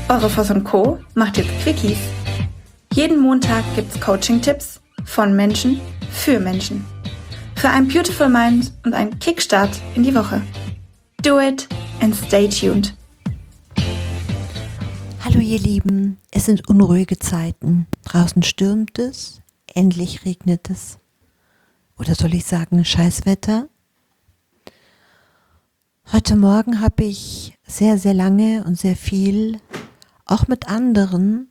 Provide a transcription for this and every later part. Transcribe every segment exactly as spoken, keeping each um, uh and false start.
Eure Voss und Co. macht jetzt Quickies. Jeden Montag gibt's Coaching-Tipps von Menschen für Menschen. Für ein Beautiful Mind und einen Kickstart in die Woche. Do it and stay tuned. Hallo ihr Lieben, es sind unruhige Zeiten. Draußen stürmt es, endlich regnet es. Oder soll ich sagen, Scheißwetter? Heute Morgen habe ich sehr, sehr lange und sehr viel, auch mit anderen,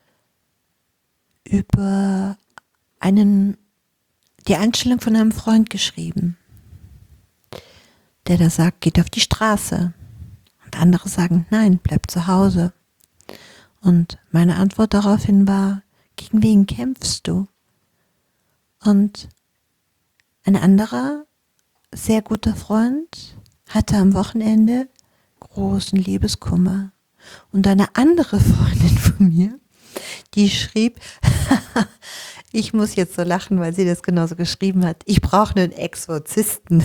über einen, die Einstellung von einem Freund geschrieben, der da sagt, geht auf die Straße. Und andere sagen, nein, bleib zu Hause. Und meine Antwort daraufhin war, gegen wen kämpfst du? Und ein anderer, sehr guter Freund hatte am Wochenende großen Liebeskummer. Und eine andere Freundin von mir, die schrieb, ich muss jetzt so lachen, weil sie das genauso geschrieben hat, ich brauche einen Exorzisten.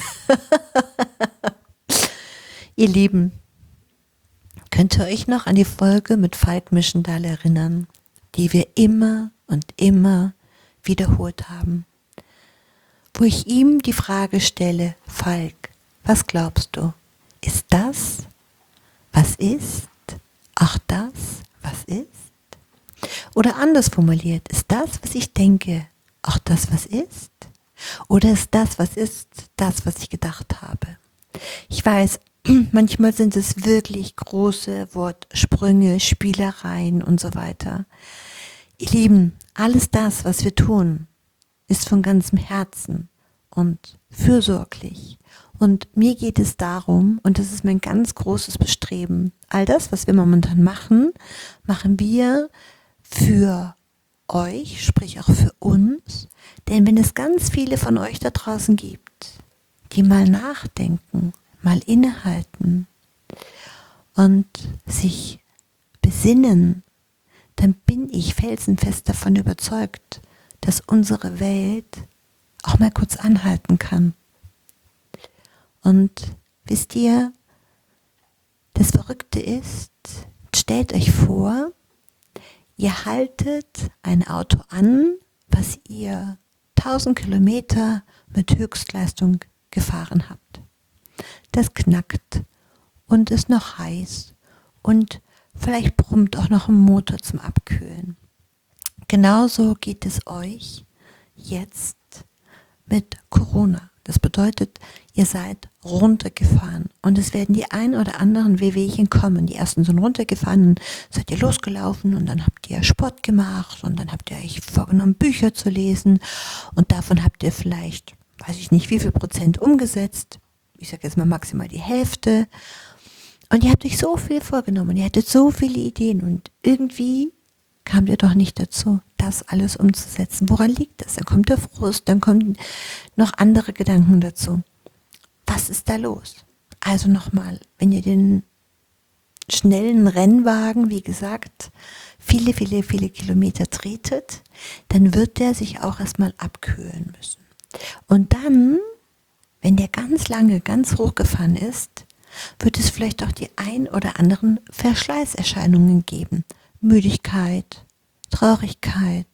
Ihr Lieben, könnt ihr euch noch an die Folge mit Falk Mischendahl erinnern, die wir immer und immer wiederholt haben? Wo ich ihm die Frage stelle, Falk, was glaubst du? Ist das, was ist, auch das, was ist? Oder anders formuliert, ist das, was ich denke, auch das, was ist? Oder ist das, was ist, das, was ich gedacht habe? Ich weiß, manchmal sind es wirklich große Wortsprünge, Spielereien und so weiter. Ihr Lieben, alles das, was wir tun, ist von ganzem Herzen und fürsorglich. Und mir geht es darum, und das ist mein ganz großes Bestreben, all das, was wir momentan machen, machen wir für euch, sprich auch für uns. Denn wenn es ganz viele von euch da draußen gibt, die mal nachdenken, mal innehalten und sich besinnen, dann bin ich felsenfest davon überzeugt, dass unsere Welt auch mal kurz anhalten kann. Und wisst ihr, das Verrückte ist, stellt euch vor, ihr haltet ein Auto an, was ihr tausend Kilometer mit Höchstleistung gefahren habt. Das knackt und ist noch heiß und vielleicht brummt auch noch ein Motor zum Abkühlen. Genauso geht es euch jetzt mit Corona. Das bedeutet, ihr seid runtergefahren und es werden die ein oder anderen Wehwehchen kommen. Die ersten sind runtergefahren, dann seid ihr losgelaufen und dann habt ihr Sport gemacht und dann habt ihr euch vorgenommen, Bücher zu lesen und davon habt ihr vielleicht, weiß ich nicht, wie viel Prozent umgesetzt. Ich sage jetzt mal maximal die Hälfte. Und ihr habt euch so viel vorgenommen, ihr hattet so viele Ideen und irgendwie kamt ihr doch nicht dazu, das alles umzusetzen. Woran liegt das? Dann kommt der Frust, dann kommen noch andere Gedanken dazu. Was ist da los? Also nochmal, wenn ihr den schnellen Rennwagen, wie gesagt, viele, viele, viele Kilometer tretet, dann wird der sich auch erstmal abkühlen müssen. Und dann, wenn der ganz lange, ganz hochgefahren ist, wird es vielleicht auch die ein oder anderen Verschleißerscheinungen geben. Müdigkeit, Traurigkeit.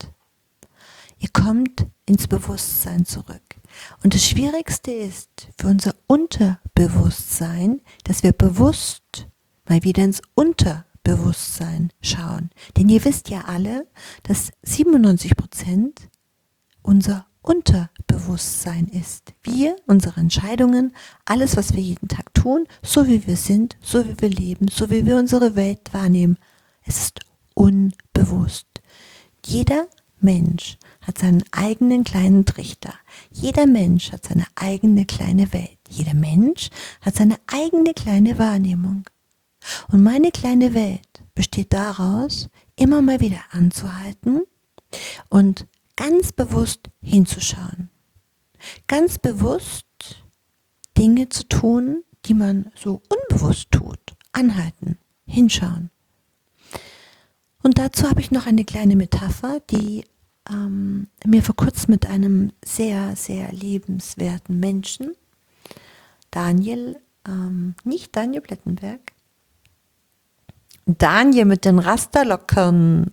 Ihr kommt ins Bewusstsein zurück. Und das Schwierigste ist für unser Unterbewusstsein, dass wir bewusst mal wieder ins Unterbewusstsein schauen. Denn ihr wisst ja alle, dass siebenundneunzig Prozent unser Unterbewusstsein ist. Wir, unsere Entscheidungen, alles, was wir jeden Tag tun, so wie wir sind, so wie wir leben, so wie wir unsere Welt wahrnehmen, es ist unbewusst. Jeder Mensch hat seinen eigenen kleinen Trichter. Jeder Mensch hat seine eigene kleine Welt. Jeder Mensch hat seine eigene kleine Wahrnehmung. Und meine kleine Welt besteht daraus, immer mal wieder anzuhalten und ganz bewusst hinzuschauen. Ganz bewusst Dinge zu tun, die man so unbewusst tut. Anhalten, hinschauen. Und dazu habe ich noch eine kleine Metapher, die ähm, mir vor kurzem mit einem sehr, sehr liebenswerten Menschen, Daniel, ähm, nicht Daniel Plettenberg, Daniel mit den Rasterlocken.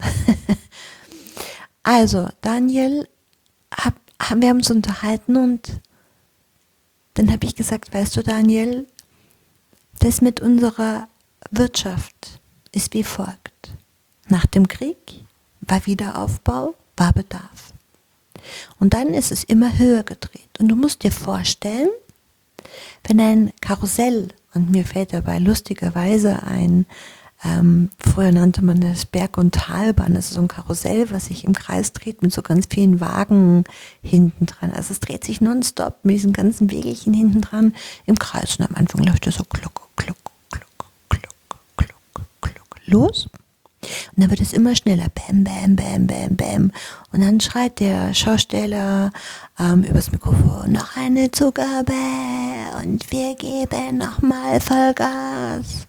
Also, Daniel, hab, haben wir uns unterhalten und dann habe ich gesagt, weißt du, Daniel, das mit unserer Wirtschaft ist wie folgt. Nach dem Krieg war Wiederaufbau, war Bedarf. Und dann ist es immer höher gedreht. Und du musst dir vorstellen, wenn ein Karussell, und mir fällt dabei lustigerweise ein, ähm, früher nannte man das Berg- und Talbahn, das ist so ein Karussell, was sich im Kreis dreht mit so ganz vielen Wagen hinten dran. Also es dreht sich nonstop mit diesen ganzen Wegelchen hinten dran im Kreis. Und am Anfang läuft das so kluck, kluck, kluck, kluck, kluck, kluck, los. Und dann wird es immer schneller, bam, bam, bam, bam, bam. Und dann schreit der Schausteller ähm, übers Mikrofon, noch eine Zugabe und wir geben nochmal Vollgas.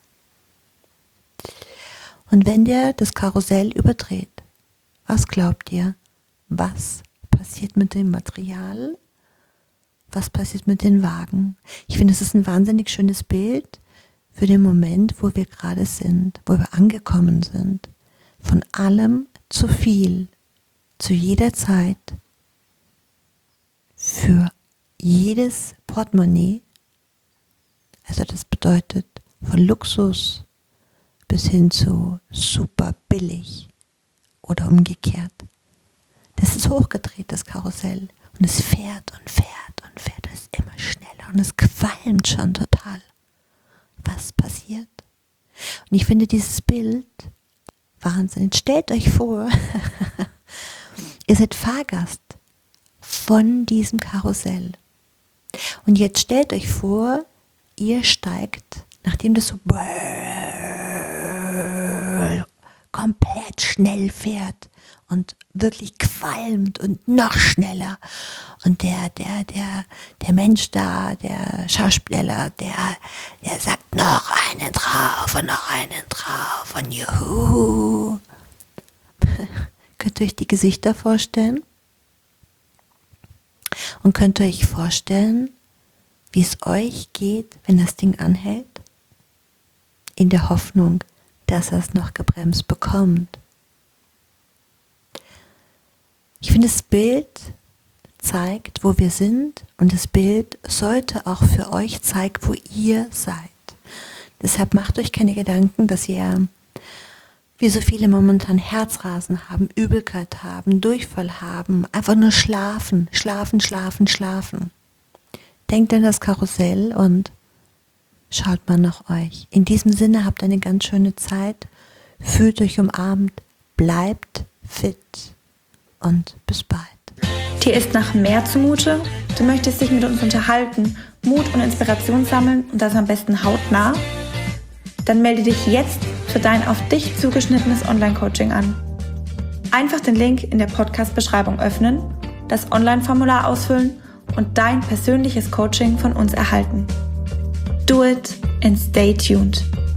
Und wenn der das Karussell überdreht, was glaubt ihr, was passiert mit dem Material? Was passiert mit den Wagen? Ich finde, es ist ein wahnsinnig schönes Bild für den Moment, wo wir gerade sind, wo wir angekommen sind. Von allem zu viel, zu jeder Zeit, für jedes Portemonnaie. Also das bedeutet von Luxus bis hin zu super billig oder umgekehrt. Das ist hochgedreht, das Karussell. Und es fährt und fährt und fährt. Es ist immer schneller und es qualmt schon total. Was passiert? Und ich finde dieses Bild Wahnsinn. Stellt euch vor, ihr seid Fahrgast von diesem Karussell. Und jetzt stellt euch vor, ihr steigt, nachdem das so komplett schnell fährt und wirklich qualmt und noch schneller. Und der, der, der, der Mensch da, der Schauspieler, der, der sagt noch einen drauf und noch einen drauf und juhu. Könnt ihr euch die Gesichter vorstellen? Und könnt ihr euch vorstellen, wie es euch geht, wenn das Ding anhält? In der Hoffnung, dass er es noch gebremst bekommt. Ich finde, das Bild zeigt, wo wir sind, und das Bild sollte auch für euch zeigen, wo ihr seid. Deshalb macht euch keine Gedanken, dass ihr, wie so viele momentan, Herzrasen haben, Übelkeit haben, Durchfall haben, einfach nur schlafen, schlafen, schlafen, schlafen. Denkt an das Karussell und schaut mal nach euch. In diesem Sinne, habt eine ganz schöne Zeit, fühlt euch umarmt, bleibt fit und bis bald. Dir ist nach mehr zumute? Du möchtest dich mit uns unterhalten, Mut und Inspiration sammeln und das am besten hautnah? Dann melde dich jetzt für dein auf dich zugeschnittenes Online-Coaching an. Einfach den Link in der Podcast-Beschreibung öffnen, das Online-Formular ausfüllen und dein persönliches Coaching von uns erhalten. Do it and stay tuned.